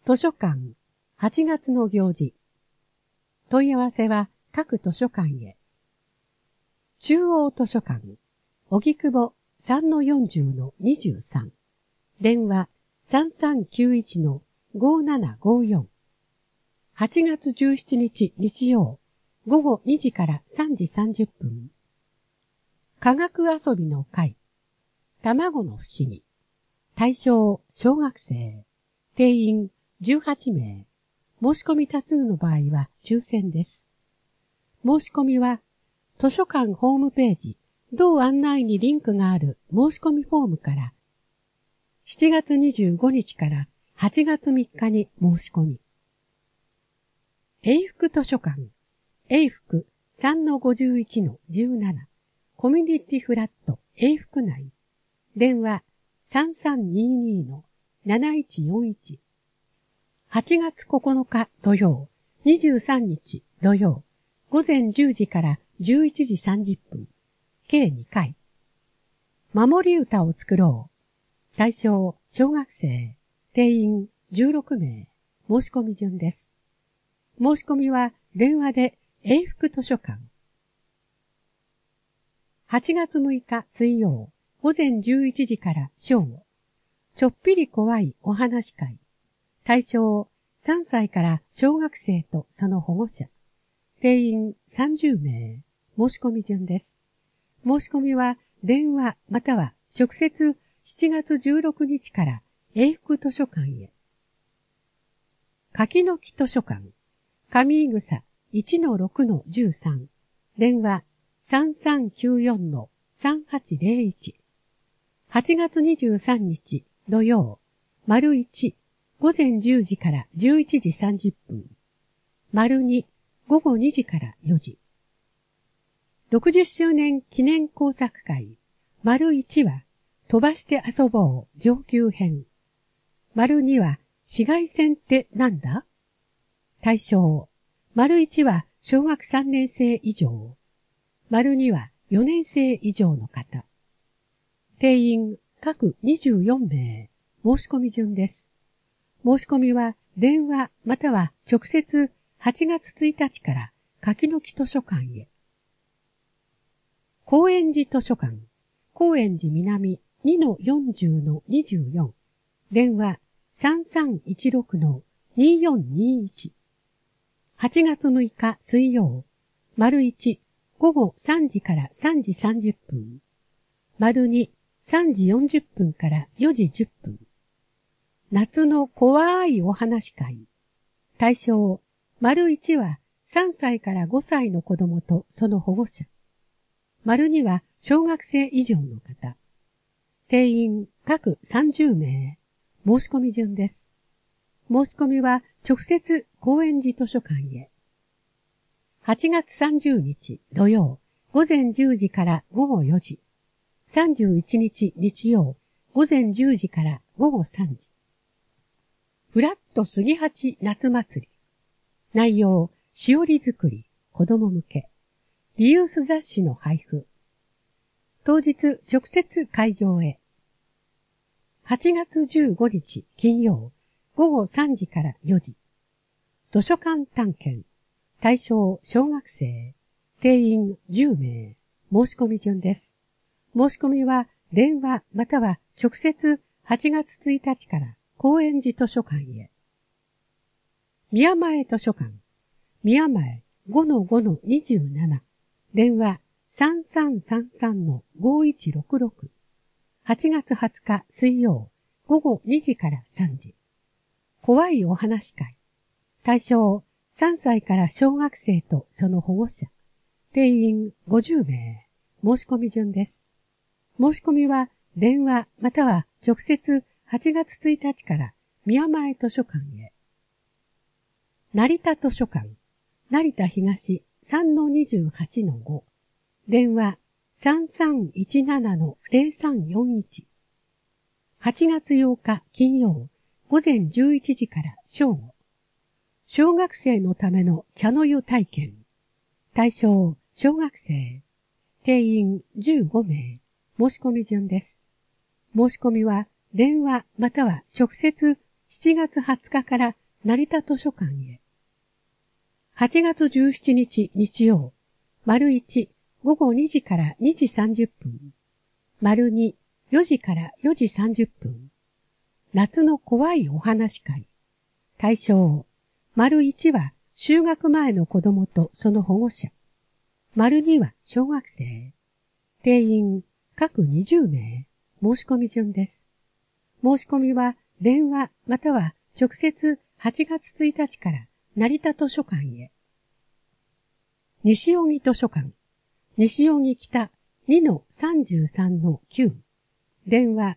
図書館8月の行事。問い合わせは各図書館へ。中央図書館、荻窪 3-40-23。電話 3391-5754。8月17日日曜、午後2時から3時30分。科学遊びの会、卵の不思議。対象、小学生。定員、18名。申し込み多数の場合は抽選です。申し込みは、図書館ホームページ、同案内にリンクがある申し込みフォームから、7月25日から8月3日に申し込み。永福図書館、永福 3-51-17、コミュニティフラット永福内、電話 3322-7141。8月9日土曜、23日土曜、午前10時から11時30分、計2回。守り歌を作ろう。対象、小学生、定員16名、申し込み順です。申し込みは電話で永福図書館。8月6日水曜、午前11時から正午、ちょっぴり怖いお話会。対象、3歳から小学生とその保護者。定員30名。申し込み順です。申し込みは電話または直接7月16日から永福図書館へ。柿の木図書館。上井草 1-6-13。電話 3394-3801。8月23日土曜、丸1、午前10時から11時30分。丸2、午後2時から4時。60周年記念工作会。丸1は、飛ばして遊ぼう上級編。丸2は、紫外線ってなんだ？対象。丸1は、小学3年生以上。丸2は、4年生以上の方。定員、各24名。申し込み順です。申し込みは電話または直接8月1日から柿の木図書館へ。高円寺図書館、高円寺南 2-40-24。電話 3316-2421。8月6日水曜、丸1、午後3時から3時30分。丸2、3時40分から4時10分。夏の怖いお話会。対象、丸1は3歳から5歳の子供とその保護者。丸2は小学生以上の方。定員各30名。申し込み順です。申し込みは直接高円寺図書館へ。8月30日土曜、午前10時から午後4時。31日日曜、午前10時から午後3時。フラット杉八夏祭り。内容、しおり作り、子供向け。リユース雑誌の配布。当日直接会場へ。8月15日金曜、午後3時から4時。図書館探検。対象小学生。定員10名。申し込み順です。申し込みは電話または直接8月1日から高円寺図書館へ。宮前図書館。宮前 5-5-27。電話 3333-5166。8月20日水曜、午後2時から3時。怖いお話会。対象3歳から小学生とその保護者。定員50名。申し込み順です。申し込みは電話または直接8月1日から宮前図書館へ。成田図書館、成田東 3-28-5。電話 3317-0341。8月8日金曜、午前11時から正午。小学生のための茶の湯体験。対象、小学生。定員15名。申し込み順です。申し込みは電話または直接 7月20日から成田図書館へ。8月17日日曜、丸1、午後2時から2時30分。丸2、4時から4時30分。夏の怖いお話会。対象、丸1は就学前の子供とその保護者。丸2は小学生。定員、各20名。申し込み順です。申し込みは電話または直接8月1日から成田図書館へ。西荻図書館。西荻北 2-33-9。電話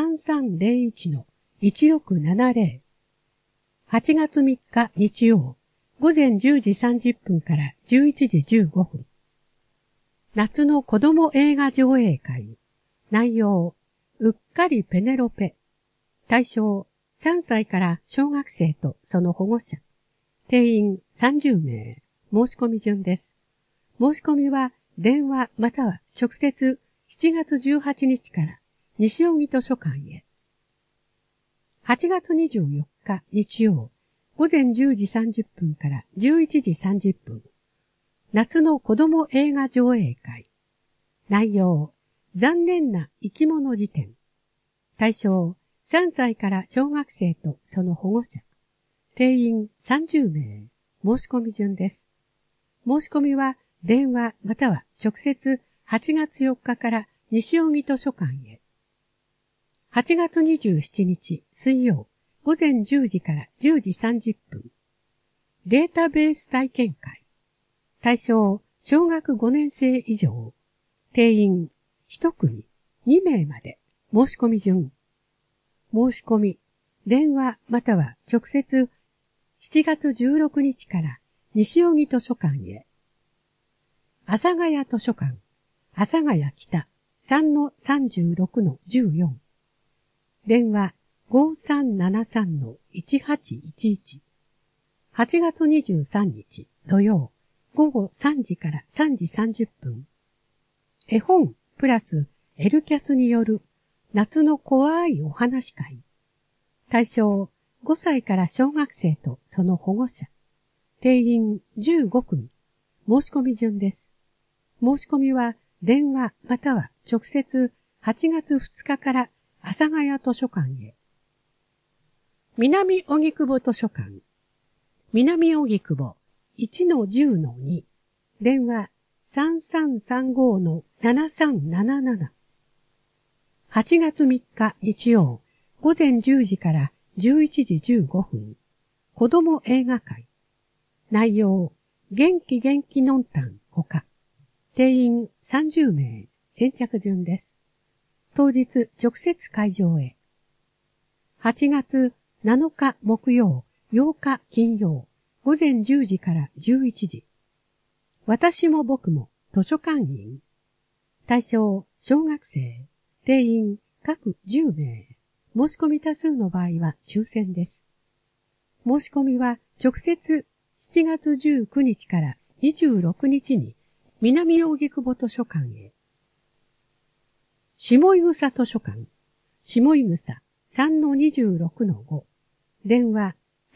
3301-1670。8月3日日曜、午前10時30分から11時15分。夏の子供映画上映会。内容、うっかりペネロペ。対象、3歳から小学生とその保護者。定員30名。申し込み順です。申し込みは電話または直接7月18日から西荻図書館へ。8月24日日曜、午前10時30分から11時30分。夏の子供映画上映会。内容、残念な生き物辞典。対象、3歳から小学生とその保護者。定員30名。申し込み順です。申し込みは電話または直接8月4日から西荻図書館へ。8月27日水曜、午前10時から10時30分。データベース体験会。対象、小学5年生以上。定員、1組、2名まで。申し込み順。申し込み、電話または直接7月16日から西荻図書館へ。阿佐ヶ谷図書館、阿佐ヶ谷北 3-36-14。電話 5373-1811。8月23日土曜、午後3時から3時30分。絵本プラスエルキャスによる夏の怖いお話会。対象、5歳から小学生とその保護者。定員15組。申し込み順です。申し込みは電話または直接8月2日から阿佐ヶ谷図書館へ。南荻窪図書館。南荻窪 1-10-2。電話 3335-7377。8月3日日曜、午前10時から11時15分。子供映画会。内容、元気元気のんたんほか。定員30名。先着順です。当日直接会場へ。8月7日木曜、8日金曜、午前10時から11時。私も僕も図書館員。対象、小学生。定員各10名。申し込み多数の場合は抽選です。申し込みは直接7月19日から26日に南荻窪図書館へ。下井草図書館。下井草 3-26-5。電話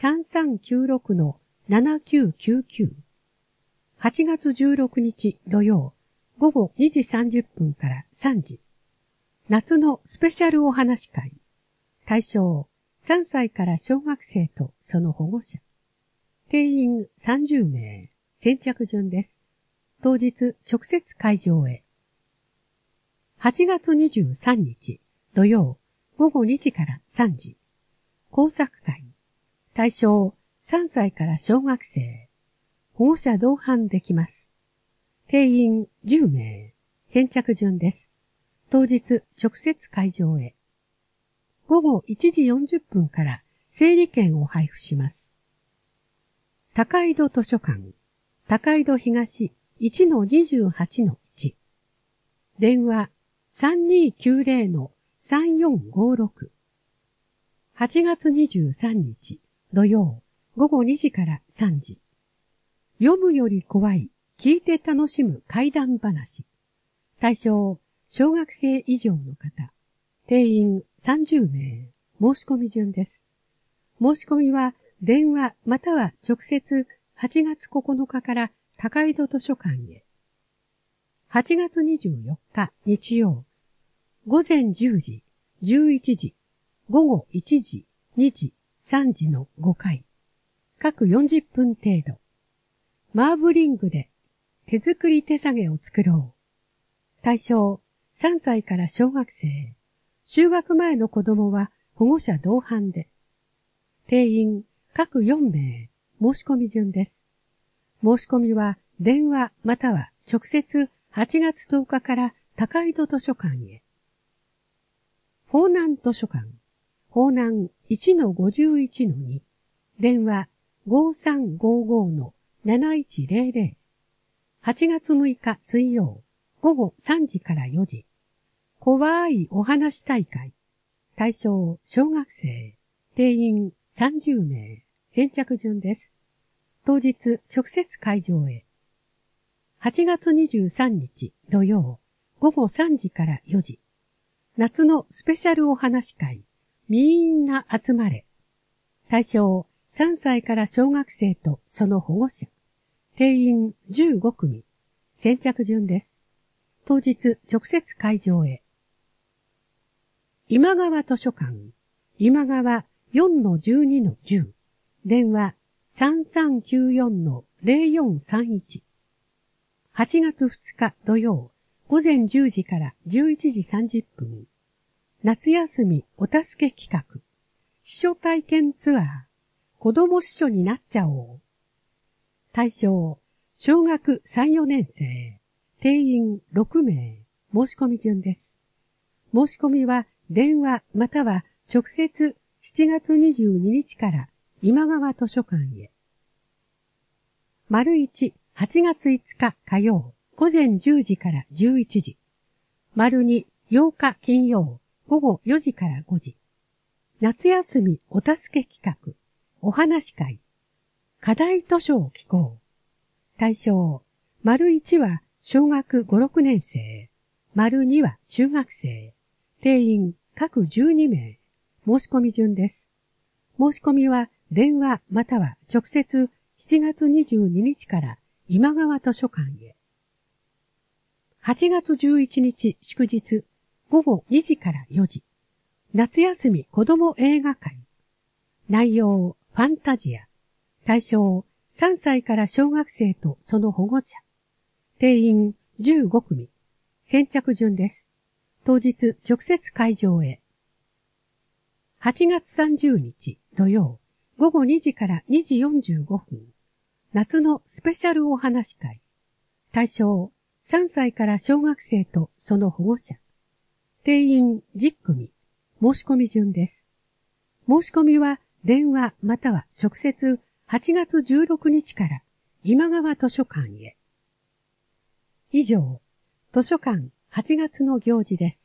3396-7999。8月16日土曜、午後2時30分から3時。夏のスペシャルお話会。対象、3歳から小学生とその保護者。定員30名。先着順です。当日直接会場へ。8月23日土曜、午後2時から3時。工作会。対象、3歳から小学生。保護者同伴できます。定員10名。先着順です。当日直接会場へ。午後1時40分から整理券を配布します。高井戸図書館。高井戸東 1-28-1。電話 3290-3456。8月23日土曜、午後2時から3時。読むより怖い、聞いて楽しむ怪談話。対象、小学生以上の方。定員30名。申し込み順です。 申し込みは電話または直接8月9日から高井戸図書館へ。8月24日日曜、午前10時、11時、午後1時、2時、3時の5回。各40分程度。マーブリングで手作り手提げを作ろう。対象3歳から小学生。就学前の子供は保護者同伴で。定員各4名。申し込み順です。申し込みは電話または直接8月10日から高井戸図書館へ。方南図書館。方南 1-51-2。電話5355-7100。8月6日水曜、午後3時から4時。怖いお話大会。対象小学生。定員30名。先着順です。当日直接会場へ。8月23日土曜、午後3時から4時。夏のスペシャルお話会。みんな集まれ。対象3歳から小学生とその保護者。定員15組。先着順です。当日直接会場へ。今川図書館。今川 4-12-10。電話3394-0431。8月2日土曜、午前10時から11時30分。夏休みお助け企画。司書体験ツアー。子供司書になっちゃおう。対象、小学3、4年生。定員6名。申し込み順です。申し込みは電話または直接7月22日から今川図書館へ。1、8月5日火曜、午前10時から11時。2、8日金曜、午後4時から5時。夏休みお助け企画、お話会。課題図書を聞こう。対象、1は小学5、6年生。2は中学生。定員各12名。申し込み順です。申し込みは電話または直接7月22日から今川図書館へ。8月11日祝日、午後2時から4時。夏休み子供映画会。内容、ファンタジア。対象、3歳から小学生とその保護者。定員15組。先着順です。当日直接会場へ。8月30日土曜、午後2時から2時45分。夏のスペシャルお話会。対象、3歳から小学生とその保護者。定員10組。申し込み順です。申し込みは電話または直接8月16日から今川図書館へ。以上、図書館8月の行事です。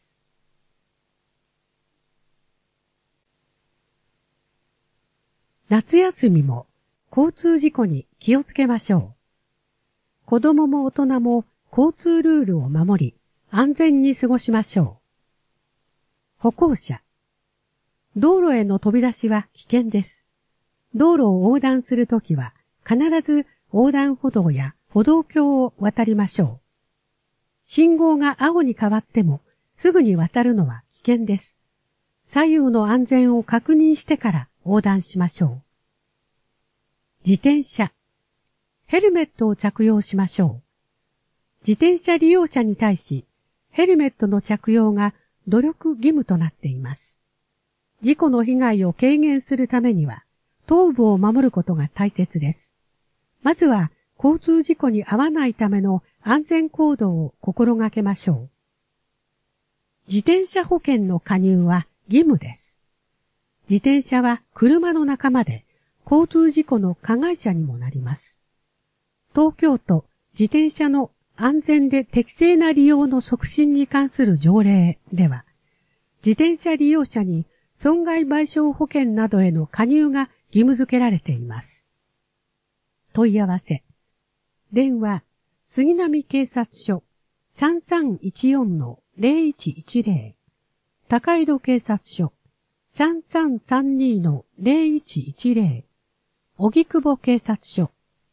夏休みも交通事故に気をつけましょう。子供も大人も交通ルールを守り、安全に過ごしましょう。歩行者。道路への飛び出しは危険です。道路を横断するときは必ず横断歩道や歩道橋を渡りましょう。信号が青に変わってもすぐに渡るのは危険です。左右の安全を確認してから横断しましょう。自転車。ヘルメットを着用しましょう。自転車利用者に対し、ヘルメットの着用が努力義務となっています。事故の被害を軽減するためには、頭部を守ることが大切です。まずは、交通事故に遭わないための安全行動を心がけましょう。自転車保険の加入は義務です。自転車は車の仲間で、交通事故の加害者にもなります。東京都自転車の安全で適正な利用の促進に関する条例では、自転車利用者に損害賠償保険などへの加入が義務付けられています。問い合わせ。電話、杉並警察署 3314-0110。高井戸警察署 3332-0110、荻窪警察署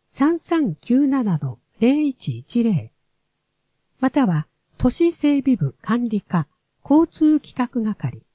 3397-0110、または都市整備部管理課交通企画係